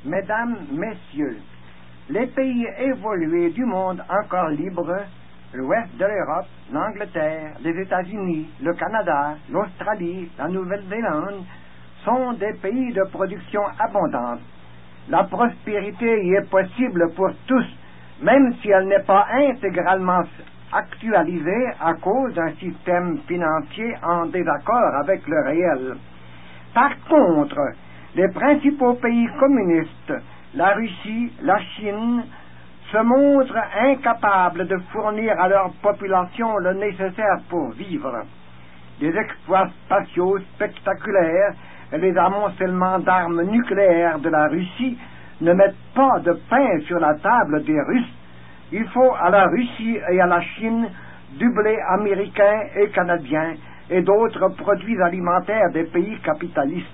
Mesdames, Messieurs, les pays évolués du monde encore libre, l'ouest de l'Europe, l'Angleterre, les États-Unis, le Canada, l'Australie, la Nouvelle-Zélande, sont des pays de production abondante. La prospérité y est possible pour tous, même si elle n'est pas intégralement actualisée à cause d'un système financier en désaccord avec le réel. Par contre, les principaux pays communistes, la Russie, la Chine, se montrent incapables de fournir à leur population le nécessaire pour vivre. Les exploits spatiaux spectaculaires et les amoncellements d'armes nucléaires de la Russie ne mettent pas de pain sur la table des Russes. Il faut à la Russie et à la Chine du blé américain et canadien et d'autres produits alimentaires des pays capitalistes.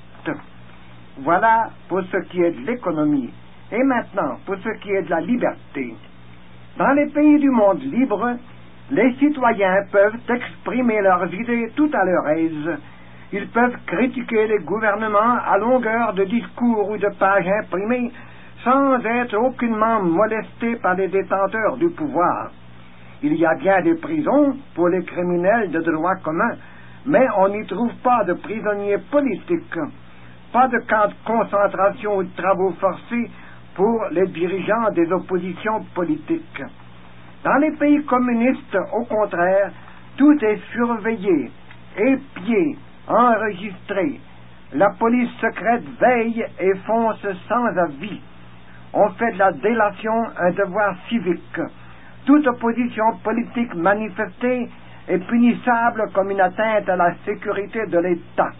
Voilà pour ce qui est de l'économie. Et maintenant, pour ce qui est de la liberté. Dans les pays du monde libre, les citoyens peuvent exprimer leurs idées tout à leur aise. Ils peuvent critiquer les gouvernements à longueur de discours ou de pages imprimées sans être aucunement molestés par les détenteurs du pouvoir. Il y a bien des prisons pour les criminels de droit commun, mais on n'y trouve pas de prisonniers politiques, pas de camps de concentration ou de travaux forcés pour les dirigeants des oppositions politiques. Dans les pays communistes, au contraire, tout est surveillé, épié, enregistré. La police secrète veille et fonce sans avis. On fait de la délation un devoir civique. Toute opposition politique manifestée est punissable comme une atteinte à la sécurité de l'État.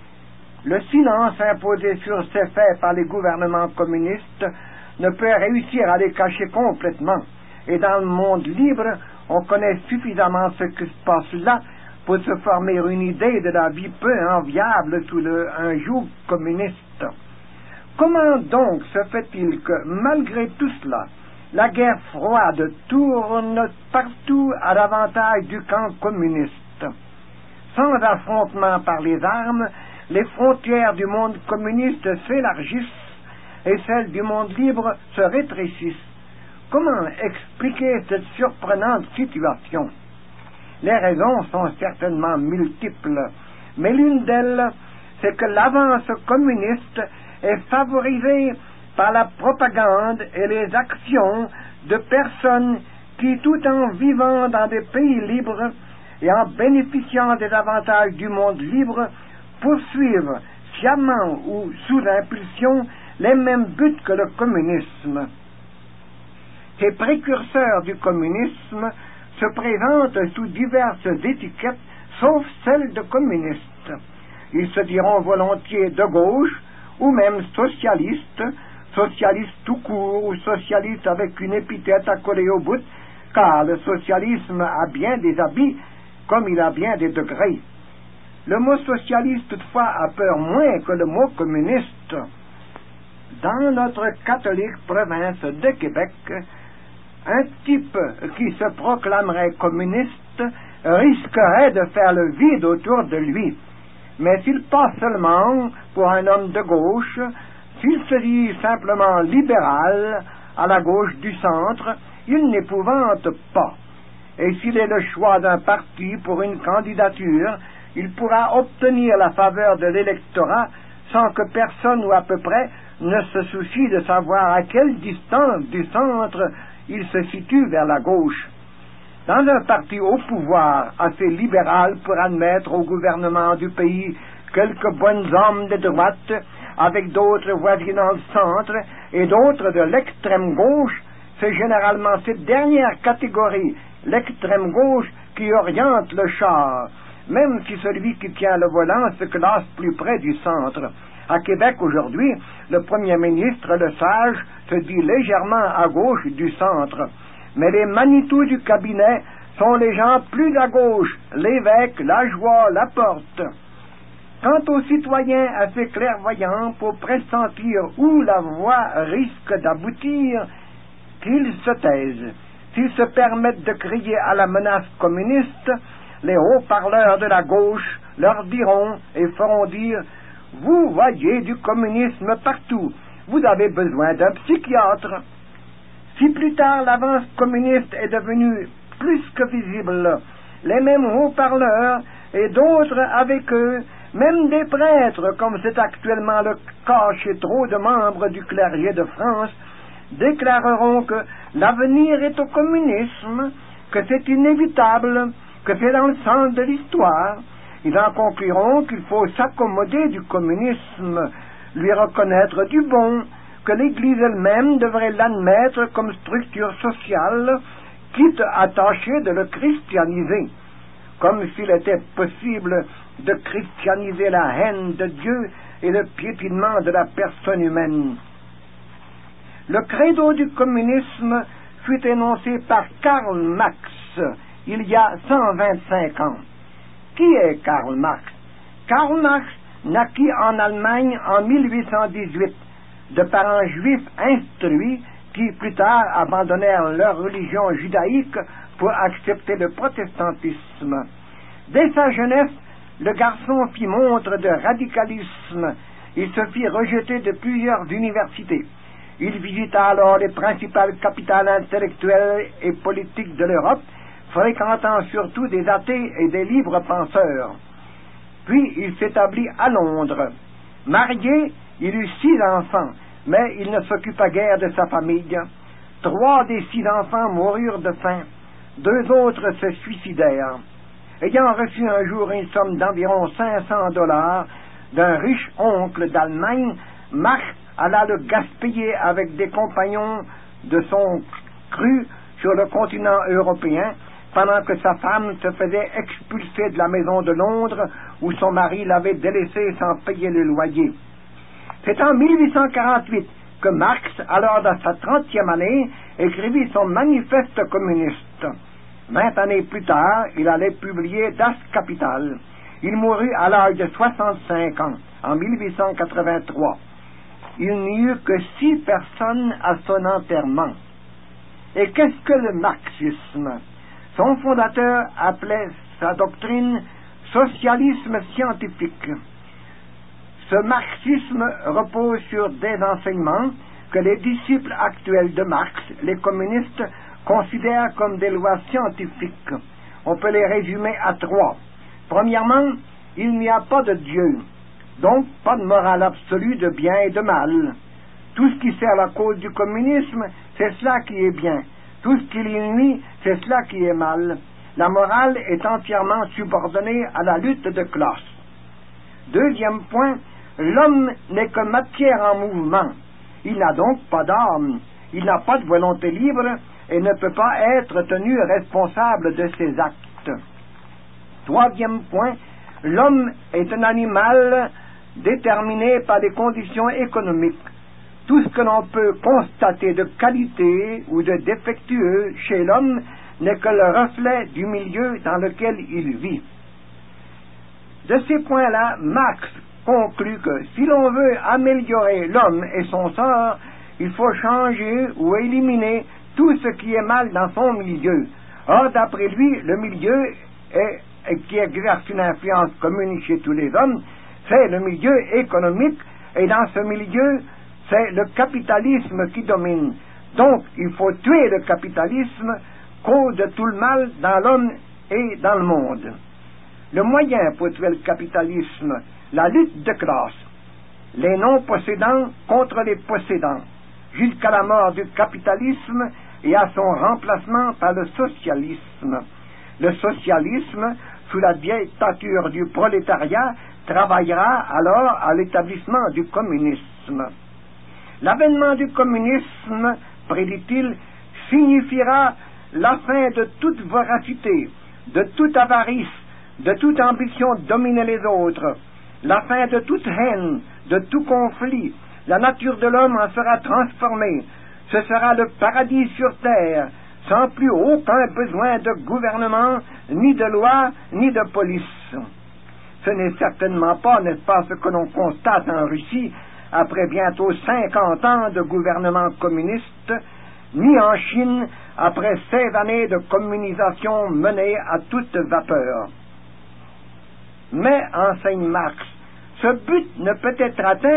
Le silence imposé sur ces faits par les gouvernements communistes ne peut réussir à les cacher complètement. Et dans le monde libre, on connaît suffisamment ce qui se passe là pour se former une idée de la vie peu enviable sous un joug communiste. Comment donc se fait-il que, malgré tout cela, la guerre froide tourne partout à l'avantage du camp communiste? Sans affrontement par les armes, les frontières du monde communiste s'élargissent et celles du monde libre se rétrécissent. Comment expliquer cette surprenante situation? Les raisons sont certainement multiples, mais l'une d'elles, c'est que l'avance communiste est favorisée par la propagande et les actions de personnes qui, tout en vivant dans des pays libres et en bénéficiant des avantages du monde libre, poursuivent sciemment ou sous impulsion les mêmes buts que le communisme. Ces précurseurs du communisme se présentent sous diverses étiquettes, sauf celle de communistes. Ils se diront volontiers de gauche, ou même socialistes, socialistes tout court, ou socialistes avec une épithète accolée au bout, car le socialisme a bien des habits, comme il a bien des degrés. Le mot socialiste, toutefois, a peur moins que le mot communiste. Dans notre catholique province de Québec, un type qui se proclamerait communiste risquerait de faire le vide autour de lui. Mais s'il passe seulement pour un homme de gauche, s'il se dit simplement libéral, à la gauche du centre, il n'épouvante pas. Et s'il est le choix d'un parti pour une candidature, il pourra obtenir la faveur de l'électorat sans que personne ou à peu près ne se soucie de savoir à quelle distance du centre il se situe vers la gauche. Dans un parti au pouvoir assez libéral pour admettre au gouvernement du pays quelques bonnes hommes de droite, avec d'autres voisinant le centre et d'autres de l'extrême gauche, c'est généralement cette dernière catégorie, l'extrême gauche, qui oriente le char, même si celui qui tient le volant se classe plus près du centre. À Québec, aujourd'hui, le premier ministre, le sage, se dit légèrement à gauche du centre. Mais les Manitou du cabinet sont les gens plus à gauche, l'évêque, la joie, la porte. Quant aux citoyens assez clairvoyants pour pressentir où la voie risque d'aboutir, qu'ils se taisent. S'ils se permettent de crier à la menace communiste, les haut-parleurs de la gauche leur diront et feront dire « Vous voyez du communisme partout. vous avez besoin d'un psychiatre. Si plus tard l'avance communiste est devenue plus que visible, les mêmes haut-parleurs et d'autres avec eux, même des prêtres, comme c'est actuellement le cas chez trop de membres du clergé de France, déclareront que l'avenir est au communisme, que c'est inévitable, que c'est dans le sens de l'histoire. Ils en concluront qu'il faut s'accommoder du communisme, lui reconnaître du bon, que l'Église elle-même devrait l'admettre comme structure sociale, quitte à tâcher de le christianiser, comme s'il était possible de christianiser la haine de Dieu et le piétinement de la personne humaine. Le credo du communisme fut énoncé par Karl Marx il y a 125 ans. Qui est Karl Marx? Karl Marx naquit en Allemagne en 1818 de parents juifs instruits qui plus tard abandonnèrent leur religion judaïque pour accepter le protestantisme. Dès sa jeunesse, le garçon fit montre de radicalisme. Il se fit rejeter de plusieurs universités. Il visita alors les principales capitales intellectuelles et politiques de l'Europe, fréquentant surtout des athées et des libres penseurs. Puis il s'établit à Londres. Marié, il eut 6 enfants, mais il ne s'occupa guère de sa famille. 3 des 6 enfants moururent de faim. 2 autres se suicidèrent. Ayant reçu un jour une somme d'environ $500 d'un riche oncle d'Allemagne, Marx alla le gaspiller avec des compagnons de son cru sur le continent européen, pendant que sa femme se faisait expulser de la maison de Londres où son mari l'avait délaissée sans payer le loyer. C'est en 1848 que Marx, alors dans sa 30e année, écrivit son manifeste communiste. 20 années plus tard, il allait publier Das Kapital. Il mourut à l'âge de 65 ans, en 1883. Il n'y eut que 6 personnes à son enterrement. Et qu'est-ce que le marxisme? Son fondateur appelait sa doctrine socialisme scientifique. Ce marxisme repose sur des enseignements que les disciples actuels de Marx, les communistes, considèrent comme des lois scientifiques. On peut les résumer à 3. Premièrement, il n'y a pas de Dieu, donc pas de morale absolue de bien et de mal. Tout ce qui sert la cause du communisme, c'est cela qui est bien. Tout ce qui lui nuit, c'est cela qui est mal. La morale est entièrement subordonnée à la lutte de classe. Deuxième point, l'homme n'est que matière en mouvement. Il n'a donc pas d'âme. Il n'a pas de volonté libre et ne peut pas être tenu responsable de ses actes. Troisième point, l'homme est un animal déterminé par des conditions économiques. Tout ce que l'on peut constater de qualité ou de défectueux chez l'homme n'est que le reflet du milieu dans lequel il vit. De ces points-là, Marx conclut que si l'on veut améliorer l'homme et son sort, il faut changer ou éliminer tout ce qui est mal dans son milieu. Or, d'après lui, le milieu qui exerce une influence commune chez tous les hommes, c'est le milieu économique, et dans ce milieu, c'est le capitalisme qui domine. Donc, il faut tuer le capitalisme, cause de tout le mal dans l'homme et dans le monde. Le moyen pour tuer le capitalisme, la lutte de classe, les non-possédants contre les possédants, jusqu'à la mort du capitalisme et à son remplacement par le socialisme. Le socialisme, sous la dictature du prolétariat, travaillera alors à l'établissement du communisme. L'avènement du communisme, prédit-il, signifiera la fin de toute voracité, de toute avarice, de toute ambition de dominer les autres, la fin de toute haine, de tout conflit. La nature de l'homme en sera transformée. Ce sera le paradis sur terre, sans plus aucun besoin de gouvernement, ni de loi, ni de police. Ce n'est certainement pas, n'est-ce pas, ce que l'on constate en Russie, après bientôt 50 ans de gouvernement communiste, ni en Chine, après 16 années de communisation menée à toute vapeur. Mais, enseigne Marx, ce but ne peut être atteint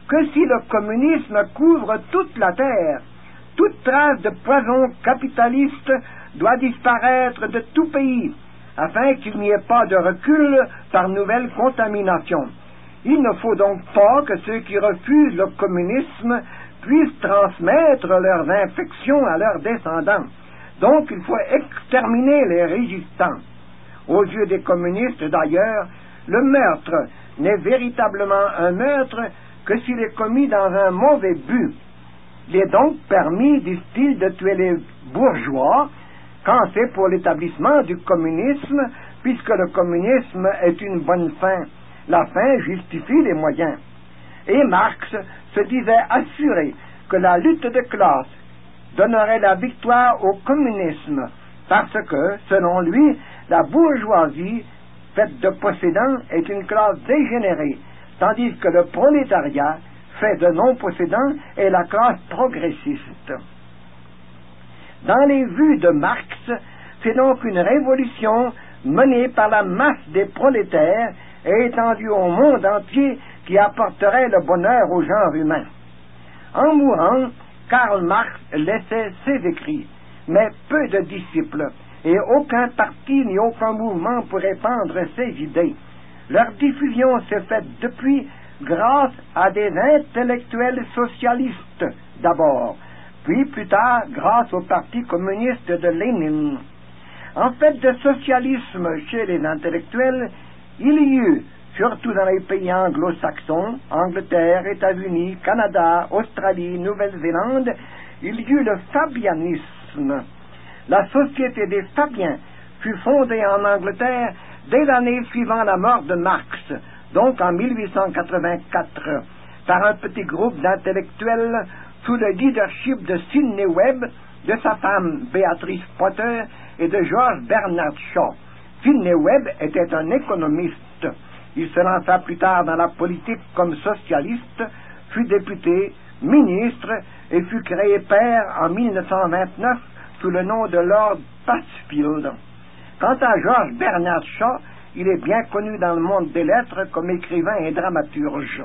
que si le communisme couvre toute la terre, toute trace de poison capitaliste doit disparaître de tout pays, afin qu'il n'y ait pas de recul par nouvelle contamination. Il ne faut donc pas que ceux qui refusent le communisme puissent transmettre leurs infections à leurs descendants. Donc il faut exterminer les résistants. Aux yeux des communistes d'ailleurs, le meurtre n'est véritablement un meurtre que s'il est commis dans un mauvais but. Il est donc permis, disent-ils, de tuer les bourgeois quand c'est pour l'établissement du communisme, puisque le communisme est une bonne fin. La fin justifie les moyens. Et Marx se disait assuré que la lutte de classe donnerait la victoire au communisme, parce que, selon lui, la bourgeoisie, faite de possédants, est une classe dégénérée, tandis que le prolétariat, fait de non-possédants, est la classe progressiste. Dans les vues de Marx, c'est donc une révolution menée par la masse des prolétaires et étendue au monde entier qui apporterait le bonheur au genre humain. En mourant, Karl Marx laissait ses écrits, mais peu de disciples, et aucun parti ni aucun mouvement pour répandre ses idées. Leur diffusion s'est faite depuis grâce à des intellectuels socialistes d'abord, puis plus tard grâce au Parti communiste de Lénine. En fait de socialisme chez les intellectuels, il y eut, surtout dans les pays anglo-saxons, Angleterre, États-Unis, Canada, Australie, Nouvelle-Zélande, il y eut le fabianisme. La Société des Fabiens fut fondée en Angleterre dès l'année suivant la mort de Marx, donc en 1884, par un petit groupe d'intellectuels sous le leadership de Sidney Webb, de sa femme Béatrice Potter et de George Bernard Shaw. Sidney Webb était un économiste. Il se lança plus tard dans la politique comme socialiste, fut député, ministre et fut créé père en 1929 sous le nom de Lord Passfield. Quant à George Bernard Shaw, il est bien connu dans le monde des lettres comme écrivain et dramaturge.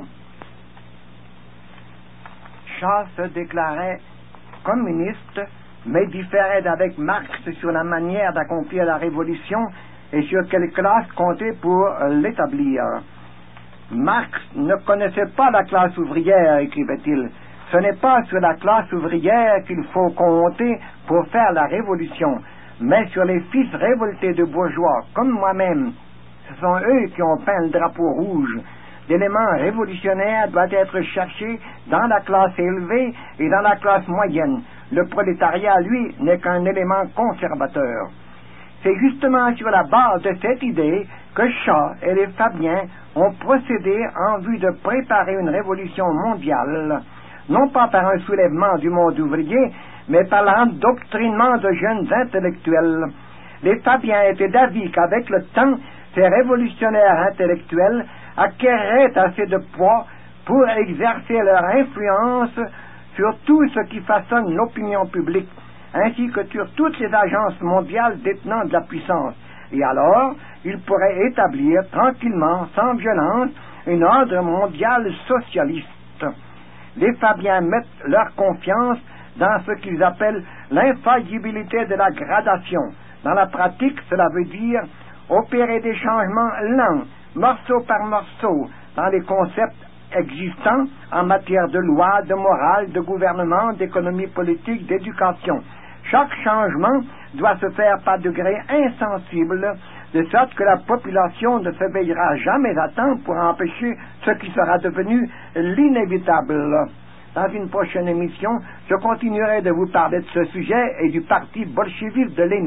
Shaw se déclarait communiste, mais différait d'avec Marx sur la manière d'accomplir la révolution et sur quelle classe compter pour l'établir. Marx ne connaissait pas la classe ouvrière, écrivait-il. Ce n'est pas sur la classe ouvrière qu'il faut compter pour faire la révolution, mais sur les fils révoltés de bourgeois, comme moi-même. Ce sont eux qui ont peint le drapeau rouge. L'élément révolutionnaire doit être cherché dans la classe élevée et dans la classe moyenne. Le prolétariat, lui, n'est qu'un élément conservateur. C'est justement sur la base de cette idée que Shaw et les Fabiens ont procédé en vue de préparer une révolution mondiale, non pas par un soulèvement du monde ouvrier, mais par l'endoctrinement de jeunes intellectuels. Les Fabiens étaient d'avis qu'avec le temps, ces révolutionnaires intellectuels acquerraient assez de poids pour exercer leur influence sur tout ce qui façonne l'opinion publique, ainsi que sur toutes les agences mondiales détenant de la puissance. Et alors, ils pourraient établir tranquillement, sans violence, une ordre mondiale socialiste. Les Fabiens mettent leur confiance dans ce qu'ils appellent l'infaillibilité de la gradation. Dans la pratique, cela veut dire opérer des changements lents, morceau par morceau, dans les concepts existants en matière de loi, de morale, de gouvernement, d'économie politique, d'éducation. Chaque changement doit se faire par degrés insensibles, de sorte que la population ne se veillera jamais à temps pour empêcher ce qui sera devenu l'inévitable. Dans une prochaine émission, je continuerai de vous parler de ce sujet et du parti bolchevique de Lénine.